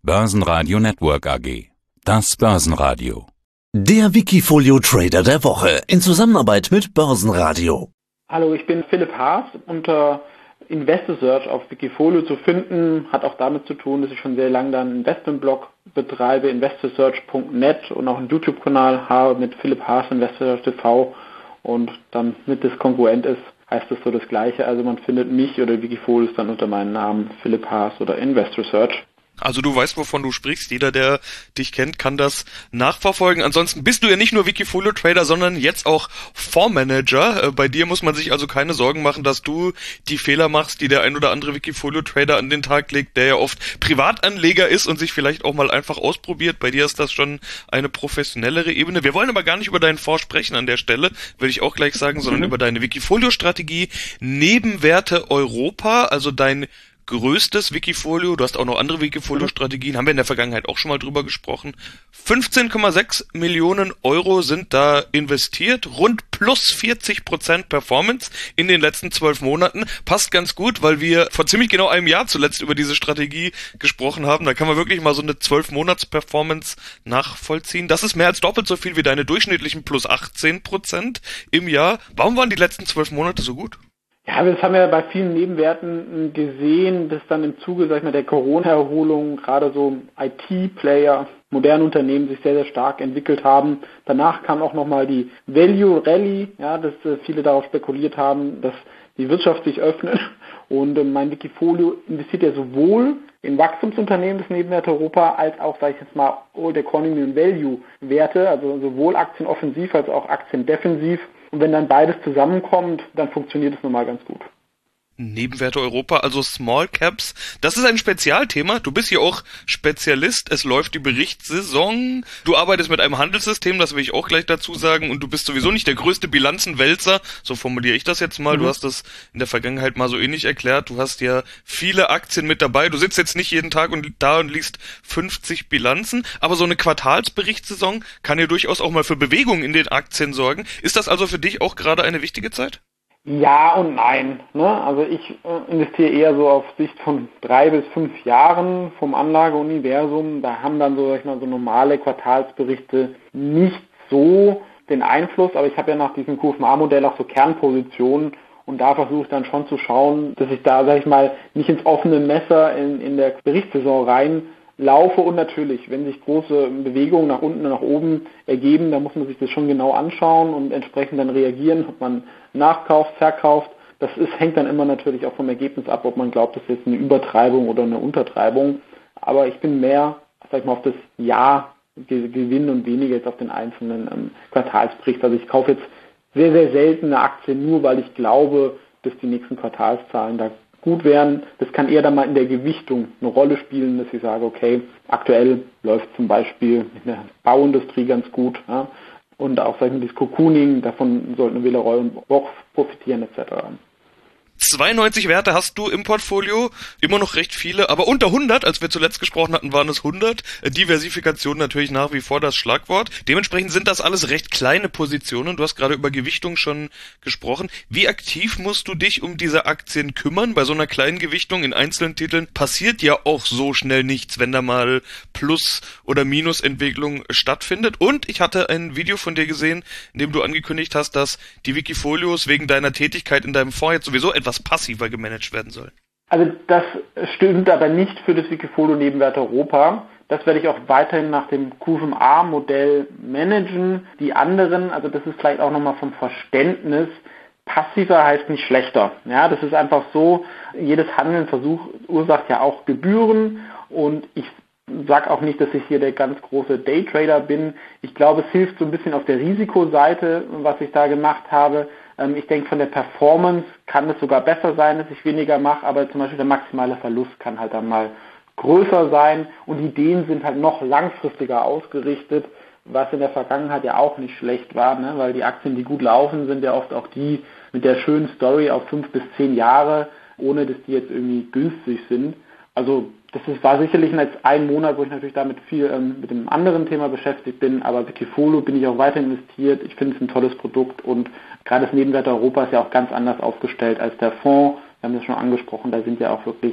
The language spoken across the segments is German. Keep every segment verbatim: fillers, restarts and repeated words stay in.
Börsenradio Network A G. Das Börsenradio. Der Wikifolio Trader der Woche in Zusammenarbeit mit Börsenradio. Hallo, ich bin Philipp Haas. Unter InvestorSearch auf Wikifolio zu finden, hat auch damit zu tun, dass ich schon sehr lange dann einen Investmentblog betreibe, investorsearch punkt net, und auch einen YouTube-Kanal habe mit Philipp Haas, InvestorSearch T V, und dann mit das kongruent ist, heißt das so das Gleiche. Also man findet mich oder Wikifolio dann unter meinem Namen Philipp Haas oder InvestorSearch. Also du weißt, wovon du sprichst. Jeder, der dich kennt, kann das nachverfolgen. Ansonsten bist du ja nicht nur Wikifolio-Trader, sondern jetzt auch Fondsmanager. Bei dir muss man sich also keine Sorgen machen, dass du die Fehler machst, die der ein oder andere Wikifolio-Trader an den Tag legt, der ja oft Privatanleger ist und sich vielleicht auch mal einfach ausprobiert. Bei dir ist das schon eine professionellere Ebene. Wir wollen aber gar nicht über deinen Fonds sprechen an der Stelle, will ich auch gleich sagen, sondern mhm. über deine Wikifolio-Strategie Nebenwerte Europa, also dein größtes Wikifolio, du hast auch noch andere Wikifolio-Strategien, haben wir in der Vergangenheit auch schon mal drüber gesprochen. fünfzehn Komma sechs Millionen Euro sind da investiert, rund plus vierzig Prozent Performance in den letzten zwölf Monaten. Passt ganz gut, weil wir vor ziemlich genau einem Jahr zuletzt über diese Strategie gesprochen haben. Da kann man wirklich mal so eine zwölf-Monats-Performance nachvollziehen. Das ist mehr als doppelt so viel wie deine durchschnittlichen plus achtzehn Prozent im Jahr. Warum waren die letzten zwölf Monate so gut? Ja, das haben wir bei vielen Nebenwerten gesehen, dass dann im Zuge, sag ich mal, der Corona-Erholung gerade so I T-Player, moderne Unternehmen sich sehr, sehr stark entwickelt haben. Danach kam auch nochmal die Value Rally, ja, dass äh, viele darauf spekuliert haben, dass die Wirtschaft sich öffnet. Und äh, mein Wikifolio investiert ja sowohl in Wachstumsunternehmen des Nebenwerte Europa als auch, sage ich jetzt mal, Old Economy und Value Werte, also sowohl Aktien offensiv als auch Aktien defensiv. Und wenn dann beides zusammenkommt, dann funktioniert es nun mal ganz gut. Nebenwerte Europa, also Small Caps, das ist ein Spezialthema. Du bist hier auch Spezialist. Es läuft die Berichtssaison. Du arbeitest mit einem Handelssystem, das will ich auch gleich dazu sagen. Und du bist sowieso nicht der größte Bilanzenwälzer. So formuliere ich das jetzt mal. Mhm. Du hast das in der Vergangenheit mal so ähnlich erklärt. Du hast ja viele Aktien mit dabei. Du sitzt jetzt nicht jeden Tag und da und liest fünfzig Bilanzen. Aber so eine Quartalsberichtssaison kann ja durchaus auch mal für Bewegung in den Aktien sorgen. Ist das also für dich auch gerade eine wichtige Zeit? Ja und nein. Ne? Also ich äh, investiere eher so auf Sicht von drei bis fünf Jahren vom Anlageuniversum. Da haben dann so, sag ich mal, so normale Quartalsberichte nicht so den Einfluss. Aber ich habe ja nach diesem Q F M A-Modell auch so Kernpositionen. Und da versuche ich dann schon zu schauen, dass ich da, sag ich mal, nicht ins offene Messer in, in der Berichtssaison rein laufe. Und natürlich, wenn sich große Bewegungen nach unten und nach oben ergeben, dann muss man sich das schon genau anschauen und entsprechend dann reagieren, ob man nachkauft, verkauft. Das ist, hängt dann immer natürlich auch vom Ergebnis ab, ob man glaubt, das ist jetzt eine Übertreibung oder eine Untertreibung. Aber ich bin mehr, sag ich mal, auf das Jahr gewinnen und weniger jetzt auf den einzelnen ähm, Quartalsbericht. Also ich kaufe jetzt sehr, sehr selten eine Aktie, nur weil ich glaube, dass die nächsten Quartalszahlen da gut wären. Das kann eher dann mal in der Gewichtung eine Rolle spielen, dass ich sage, okay, aktuell läuft zum Beispiel in der Bauindustrie ganz gut, ja, und auch, sag ich mal, das Cocooning, davon sollten Villeroy und Boch profitieren et cetera. zweiundneunzig Werte hast du im Portfolio, immer noch recht viele, aber unter hundert, als wir zuletzt gesprochen hatten, waren es hundert. Diversifikation natürlich nach wie vor das Schlagwort. Dementsprechend sind das alles recht kleine Positionen. Du hast gerade über Gewichtung schon gesprochen. Wie aktiv musst du dich um diese Aktien kümmern? Bei so einer kleinen Gewichtung in einzelnen Titeln passiert ja auch so schnell nichts, wenn da mal Plus- oder Minusentwicklung stattfindet. Und ich hatte ein Video von dir gesehen, in dem du angekündigt hast, dass die Wikifolios wegen deiner Tätigkeit in deinem Fonds jetzt sowieso etwas passiver gemanagt werden soll. Also das stimmt aber nicht für das Wikifolio Nebenwerte Europa. Das werde ich auch weiterhin nach dem Q F M A-Modell managen. Die anderen, also das ist vielleicht auch nochmal vom Verständnis, passiver heißt nicht schlechter. Ja, das ist einfach so, jedes Handeln verursacht ja auch Gebühren, und ich sage auch nicht, dass ich hier der ganz große Daytrader bin. Ich glaube, es hilft so ein bisschen auf der Risikoseite, was ich da gemacht habe. Ich denke, von der Performance kann es sogar besser sein, dass ich weniger mache, aber zum Beispiel der maximale Verlust kann halt dann mal größer sein, und die Ideen sind halt noch langfristiger ausgerichtet, was in der Vergangenheit ja auch nicht schlecht war, ne? Weil die Aktien, die gut laufen, sind ja oft auch die mit der schönen Story auf fünf bis zehn Jahre, ohne dass die jetzt irgendwie günstig sind. Also das ist, war sicherlich jetzt ein Monat, wo ich natürlich damit viel ähm, mit dem anderen Thema beschäftigt bin, aber Wikifolio bin ich auch weiter investiert. Ich finde es ein tolles Produkt, und gerade das Nebenwerte Europa ist ja auch ganz anders aufgestellt als der Fonds. Wir haben das schon angesprochen, da sind ja auch wirklich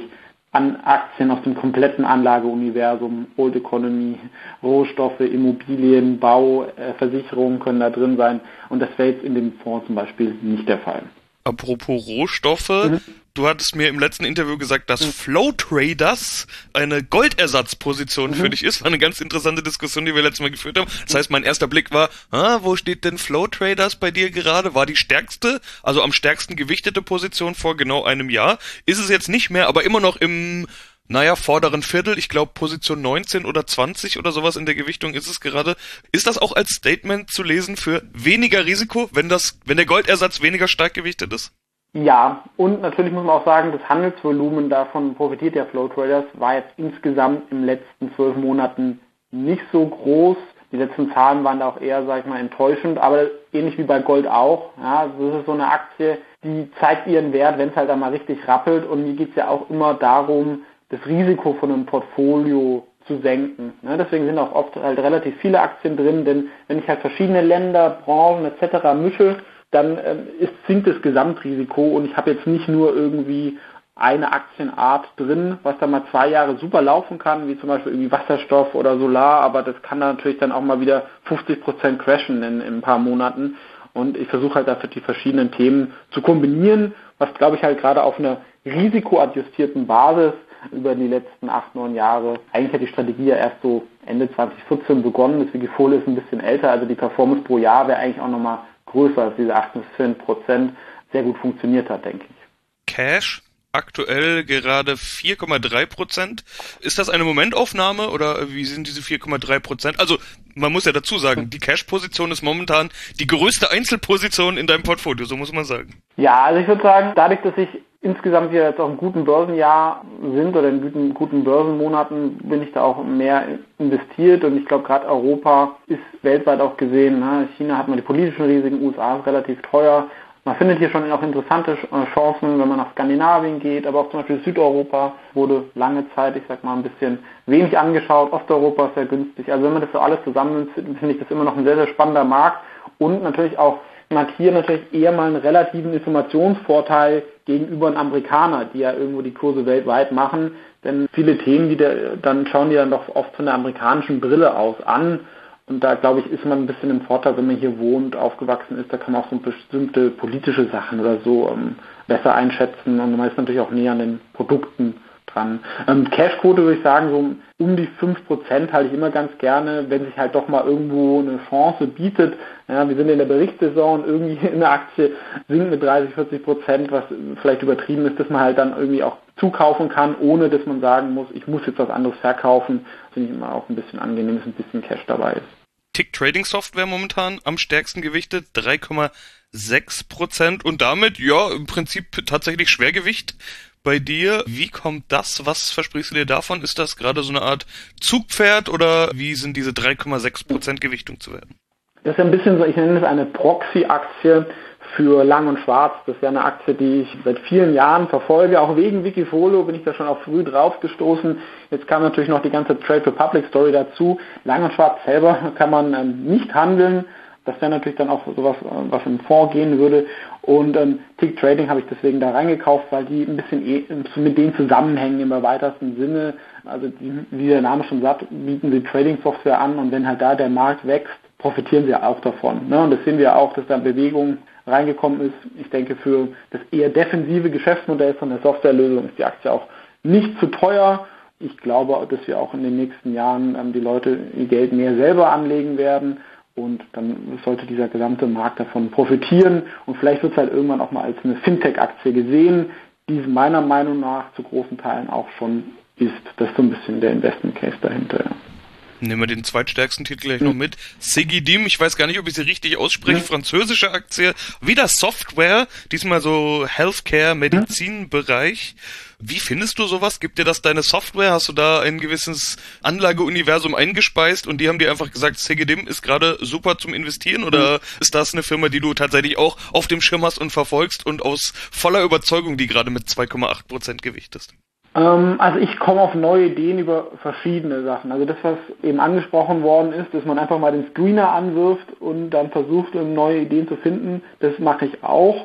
an Aktien aus dem kompletten Anlageuniversum, Old Economy, Rohstoffe, Immobilien, Bau, äh, Versicherungen können da drin sein. Und das wäre jetzt in dem Fonds zum Beispiel nicht der Fall. Apropos Rohstoffe, mhm. du hattest mir im letzten Interview gesagt, dass mhm. Flow Traders eine Goldersatzposition mhm. für dich ist. War eine ganz interessante Diskussion, die wir letztes Mal geführt haben. Das heißt, mein erster Blick war, ah, wo steht denn Flow Traders bei dir gerade? War die stärkste, also am stärksten gewichtete Position vor genau einem Jahr. Ist es jetzt nicht mehr, aber immer noch im, naja, vorderen Viertel. Ich glaube, Position neunzehn oder zwanzig oder sowas in der Gewichtung ist es gerade. Ist das auch als Statement zu lesen für weniger Risiko, wenn das, wenn der Goldersatz weniger stark gewichtet ist? Ja, und natürlich muss man auch sagen, das Handelsvolumen, davon profitiert ja Flow Traders, war jetzt insgesamt in den letzten zwölf Monaten nicht so groß. Die letzten Zahlen waren da auch eher, sag ich mal, enttäuschend, aber ähnlich wie bei Gold auch. Ja, das ist so eine Aktie, die zeigt ihren Wert, wenn es halt einmal richtig rappelt. Und mir geht es ja auch immer darum, das Risiko von einem Portfolio zu senken. Ja, deswegen sind auch oft halt relativ viele Aktien drin, denn wenn ich halt verschiedene Länder, Branchen et cetera mische, dann ähm, ist, sinkt das Gesamtrisiko und ich habe jetzt nicht nur irgendwie eine Aktienart drin, was dann mal zwei Jahre super laufen kann, wie zum Beispiel irgendwie Wasserstoff oder Solar, aber das kann dann natürlich dann auch mal wieder fünfzig Prozent crashen in, in ein paar Monaten. Und ich versuche halt dafür die verschiedenen Themen zu kombinieren, was glaube ich halt gerade auf einer risikoadjustierten Basis über die letzten acht, neun Jahre. Eigentlich hat die Strategie ja erst so Ende zwanzig vierzehn begonnen. Das Wikifolio ist ein bisschen älter, also die Performance pro Jahr wäre eigentlich auch nochmal größer als diese achtzehn bis zehn Prozent. Sehr gut funktioniert hat, denke ich. Cash aktuell gerade vier Komma drei Prozent. Ist das eine Momentaufnahme oder wie sind diese vier Komma drei Prozent? Also man muss ja dazu sagen, die Cash-Position ist momentan die größte Einzelposition in deinem Portfolio, so muss man sagen. Ja, also ich würde sagen, dadurch, dass ich insgesamt hier jetzt auch im guten Börsenjahr sind oder in guten, guten Börsenmonaten, bin ich da auch mehr investiert und ich glaube gerade Europa ist weltweit auch gesehen, ne? China hat man die politischen Risiken, U S A ist relativ teuer. Man findet hier schon auch interessante Chancen, wenn man nach Skandinavien geht, aber auch zum Beispiel Südeuropa wurde lange Zeit, ich sag mal, ein bisschen wenig angeschaut. Osteuropa ist sehr günstig. Also wenn man das so alles zusammennimmt, finde ich das immer noch ein sehr, sehr spannender Markt und natürlich auch, man hat hier natürlich eher mal einen relativen Informationsvorteil gegenüber einem Amerikaner, die ja irgendwo die Kurse weltweit machen, denn viele Themen, die da, dann schauen die dann doch oft von der amerikanischen Brille aus an. Und da, glaube ich, ist man ein bisschen im Vorteil, wenn man hier wohnt, aufgewachsen ist, da kann man auch so bestimmte politische Sachen oder so ähm, besser einschätzen und man ist natürlich auch näher an den Produkten dran. Ähm, Cashquote würde ich sagen, so um die fünf Prozent halte ich immer ganz gerne, wenn sich halt doch mal irgendwo eine Chance bietet. Ja, wir sind in der Berichtssaison und irgendwie eine Aktie sinkt mit dreißig, vierzig Prozent, was vielleicht übertrieben ist, dass man halt dann irgendwie auch zukaufen kann, ohne dass man sagen muss, ich muss jetzt was anderes verkaufen. Das finde ich immer auch ein bisschen angenehm, dass ein bisschen Cash dabei ist. Tick Trading Software momentan am stärksten gewichtet, drei Komma sechs Prozent und damit, ja, im Prinzip tatsächlich Schwergewicht bei dir. Wie kommt das? Was versprichst du dir davon? Ist das gerade so eine Art Zugpferd oder wie sind diese drei Komma sechs Prozent Gewichtung zu werden? Das ist ein bisschen so, ich nenne es eine Proxy-Aktie für Lang und Schwarz. Das ist ja eine Aktie, die ich seit vielen Jahren verfolge. Auch wegen Wikifolio bin ich da schon auch früh drauf gestoßen. Jetzt kam natürlich noch die ganze Trade Republic Story dazu. Lang und Schwarz selber kann man ähm, nicht handeln. Das wäre natürlich dann auch sowas, was im Fonds gehen würde. Und ähm, Tick Trading habe ich deswegen da reingekauft, weil die ein bisschen eh, mit denen zusammenhängen im weitesten Sinne. Also die, wie der Name schon sagt, bieten sie Trading-Software an und wenn halt da der Markt wächst, profitieren sie auch davon. Ne? Und das sehen wir auch, dass da Bewegung reingekommen ist. Ich denke, für das eher defensive Geschäftsmodell von der Softwarelösung ist die Aktie auch nicht zu teuer. Ich glaube, dass wir auch in den nächsten Jahren ähm, die Leute ihr Geld mehr selber anlegen werden und dann sollte dieser gesamte Markt davon profitieren und vielleicht wird es halt irgendwann auch mal als eine Fintech-Aktie gesehen, die es meiner Meinung nach zu großen Teilen auch schon ist. Das ist so ein bisschen der Investment-Case dahinter, ja. Nehmen wir den zweitstärksten Titel gleich noch mit. Cegedim, ich weiß gar nicht, ob ich sie richtig ausspreche, französische Aktie, wieder Software, diesmal so Healthcare, Medizinbereich. Wie findest du sowas? Gibt dir das deine Software? Hast du da ein gewisses Anlageuniversum eingespeist und die haben dir einfach gesagt, Cegedim ist gerade super zum Investieren oder ist das eine Firma, die du tatsächlich auch auf dem Schirm hast und verfolgst und aus voller Überzeugung die gerade mit zwei Komma acht Prozent gewichtest? Also ich komme auf neue Ideen über verschiedene Sachen. Also das, was eben angesprochen worden ist, dass man einfach mal den Screener anwirft und dann versucht, neue Ideen zu finden, das mache ich auch.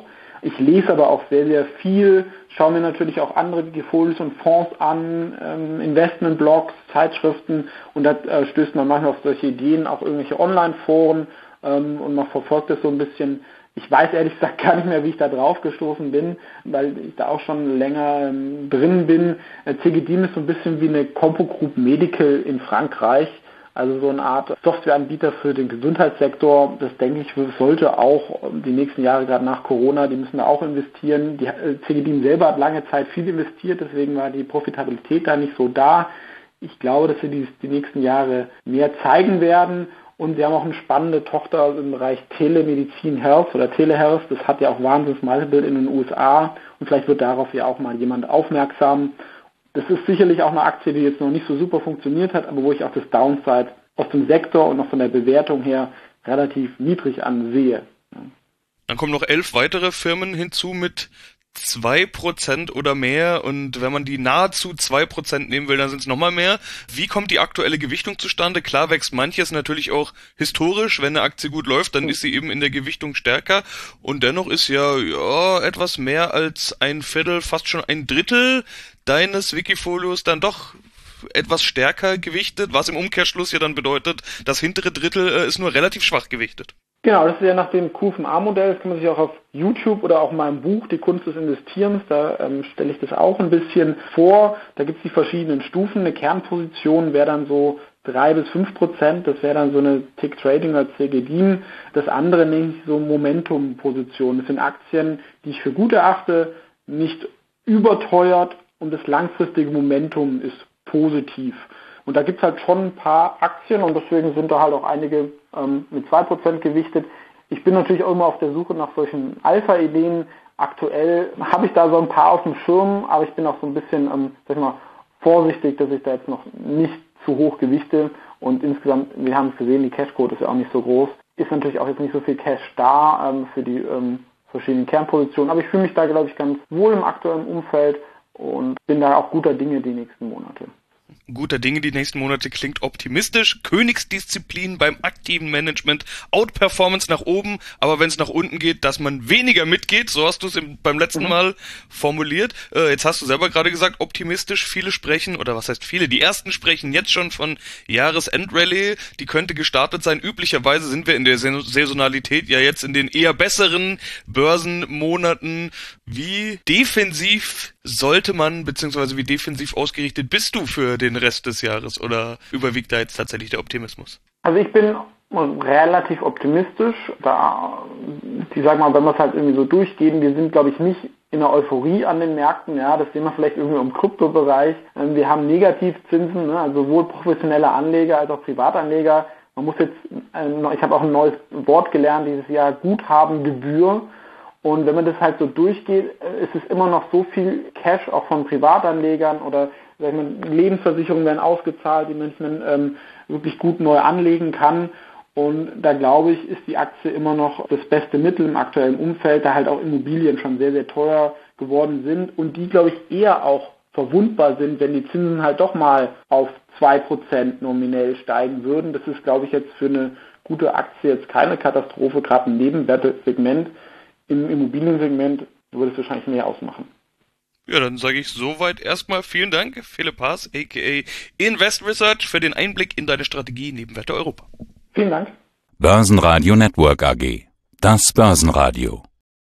Ich lese aber auch sehr, sehr viel, schaue mir natürlich auch andere Wikifolios und Fonds an, ähm, Investmentblogs, Zeitschriften und da äh, stößt man manchmal auf solche Ideen, auch irgendwelche Online-Foren ähm, und man verfolgt das so ein bisschen. Ich weiß ehrlich gesagt gar nicht mehr, wie ich da drauf gestoßen bin, weil ich da auch schon länger ähm, drin bin. Äh, Cegedim ist so ein bisschen wie eine Compo Group Medical in Frankreich. Also so eine Art Softwareanbieter für den Gesundheitssektor. Das denke ich, sollte auch die nächsten Jahre, gerade nach Corona, die müssen da auch investieren. Die Cegedim selber hat lange Zeit viel investiert, deswegen war die Profitabilität da nicht so da. Ich glaube, dass sie die, die nächsten Jahre mehr zeigen werden. Und sie haben auch eine spannende Tochter im Bereich Telemedizin Health oder Telehealth. Das hat ja auch wahnsinns Multiple in den U S A. Und vielleicht wird darauf ja auch mal jemand aufmerksam. Das ist sicherlich auch eine Aktie, die jetzt noch nicht so super funktioniert hat, aber wo ich auch das Downside aus dem Sektor und auch von der Bewertung her relativ niedrig ansehe. Dann kommen noch elf weitere Firmen hinzu mit zwei Prozent oder mehr und wenn man die nahezu zwei Prozent nehmen will, dann sind es nochmal mehr. Wie kommt die aktuelle Gewichtung zustande? Klar wächst manches natürlich auch historisch. Wenn eine Aktie gut läuft, dann ist sie eben in der Gewichtung stärker und dennoch ist ja, ja etwas mehr als ein Viertel, fast schon ein Drittel deines Wikifolios dann doch etwas stärker gewichtet, was im Umkehrschluss ja dann bedeutet, das hintere Drittel äh, ist nur relativ schwach gewichtet. Genau, das ist ja nach dem Q fünf A-Modell, das kann man sich auch auf YouTube oder auch in meinem Buch Die Kunst des Investierens, da ähm, stelle ich das auch ein bisschen vor. Da gibt es die verschiedenen Stufen. Eine Kernposition wäre dann so drei bis fünf Prozent, das wäre dann so eine Tick Trading oder Cegedim. Das andere nenne ich so Momentum-Positionen. Das sind Aktien, die ich für gut erachte, nicht überteuert und das langfristige Momentum ist positiv. Und da gibt es halt schon ein paar Aktien und deswegen sind da halt auch einige ähm, mit zwei Prozent gewichtet. Ich bin natürlich auch immer auf der Suche nach solchen Alpha-Ideen. Aktuell habe ich da so ein paar auf dem Schirm, aber ich bin auch so ein bisschen ähm, sag ich mal, vorsichtig, dass ich da jetzt noch nicht zu hoch gewichte. Und insgesamt, wir haben es gesehen, die Cashquote ist ja auch nicht so groß. Ist natürlich auch jetzt nicht so viel Cash da ähm, für die ähm, verschiedenen Kernpositionen. Aber ich fühle mich da, glaube ich, ganz wohl im aktuellen Umfeld und bin da auch guter Dinge die nächsten Monate. Guter Dinge die nächsten Monate klingt optimistisch. Königsdisziplin beim aktiven Management. Outperformance nach oben, aber wenn es nach unten geht, dass man weniger mitgeht. So hast du es beim letzten mhm. Mal formuliert. Äh, jetzt hast du selber gerade gesagt, optimistisch. Viele sprechen, oder was heißt viele? Die ersten sprechen jetzt schon von Jahresendrallye. Die könnte gestartet sein. Üblicherweise sind wir in der Saisonalität ja jetzt in den eher besseren Börsenmonaten. Wie defensiv sollte man, beziehungsweise wie defensiv ausgerichtet bist du für den Rest des Jahres oder überwiegt da jetzt tatsächlich der Optimismus? Also ich bin relativ optimistisch. Da, ich sag mal, wenn wir es halt irgendwie so durchgehen, wir sind, glaube ich, nicht in der Euphorie an den Märkten. Ja, das sehen wir vielleicht irgendwie im Kryptobereich. Wir haben Negativzinsen, ne, also sowohl professionelle Anleger als auch Privatanleger. Man muss jetzt, ich habe auch ein neues Wort gelernt dieses Jahr, Guthabengebühr. Und wenn man das halt so durchgeht, ist es immer noch so viel Cash auch von Privatanlegern oder sag ich mal, Lebensversicherungen werden ausgezahlt, die man ähm, wirklich gut neu anlegen kann. Und da glaube ich, ist die Aktie immer noch das beste Mittel im aktuellen Umfeld, da halt auch Immobilien schon sehr, sehr teuer geworden sind und die, glaube ich, eher auch verwundbar sind, wenn die Zinsen halt doch mal auf zwei Prozent nominell steigen würden. Das ist, glaube ich, jetzt für eine gute Aktie jetzt keine Katastrophe, gerade im Nebenwertesegment. Im Immobiliensegment würde es wahrscheinlich mehr ausmachen. Ja, dann sage ich soweit erstmal vielen Dank, Philipp Haas, aka Invest Research, für den Einblick in deine Strategie Nebenwerte Europa. Vielen Dank. Börsenradio Network A G. Das Börsenradio.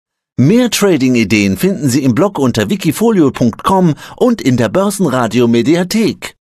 Mehr Trading-Ideen finden Sie im Blog unter wikifolio punkt com und in der Börsenradio Mediathek.